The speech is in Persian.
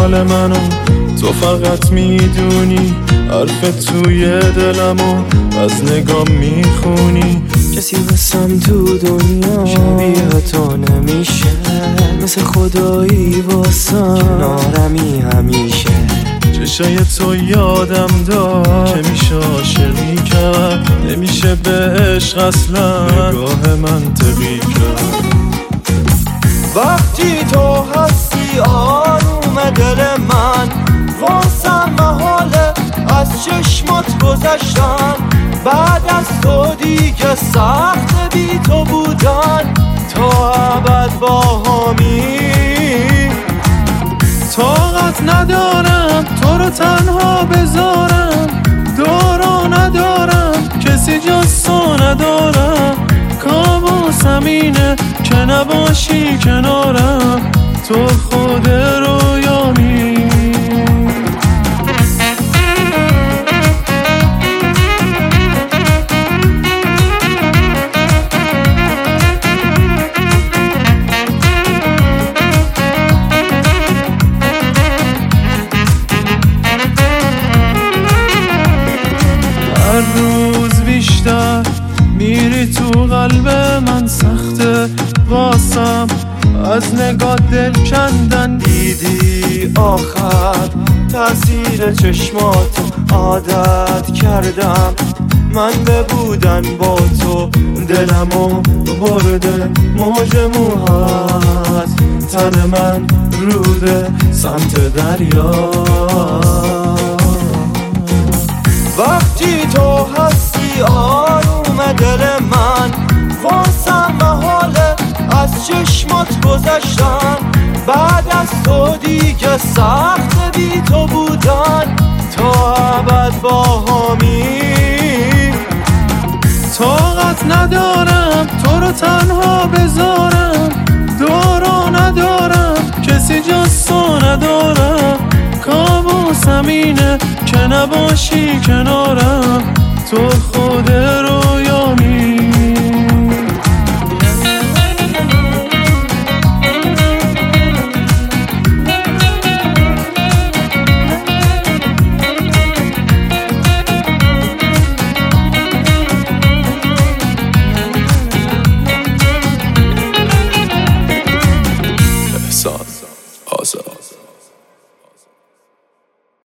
حال منو تو فقط میدونی، حرف توی دلمو از نگاه میخونی. کسی بسم تو دنیا شبیه تو نمیشه، مثل خدایی واسم کنارمی همیشه. چشای تو یادم داد که میشه عاشقی کرد، نمیشه به عشق اصلا نگاه منطقی کرد. وقتی تو هستی آروم دل من، واسم محاله از چشمات گذشتن. بعد از تو دیگه سخت بی تو بودن، تا ابد با همی. طاقت ندارم تو رو تنها بذارم، دارا ندارم کسی جز تو ندارم. کابوسم اینه که نباشی کنارم، تو خود رویامی. هر روز بیشتر میری تو قلب من، سخته واسم از نگاه دل کندن. دیدی آخر تأثیر چشماتو عادت کردم، من ببودن با تو دلمو برده. موج موهات تن من روده سمت دریا. وقتی تو هستی آروم دل من، واسم محاله از چشمات گذشتن. بعد از تو دیگه سخت بی تو بودن، تا ابد با همی. طاقت ندارم تو رو تنها بذارم، دارا ندارم کسی جز تو ندارم. کابوسم اینه که نباشی کنارم، تو خود رویامی. احسان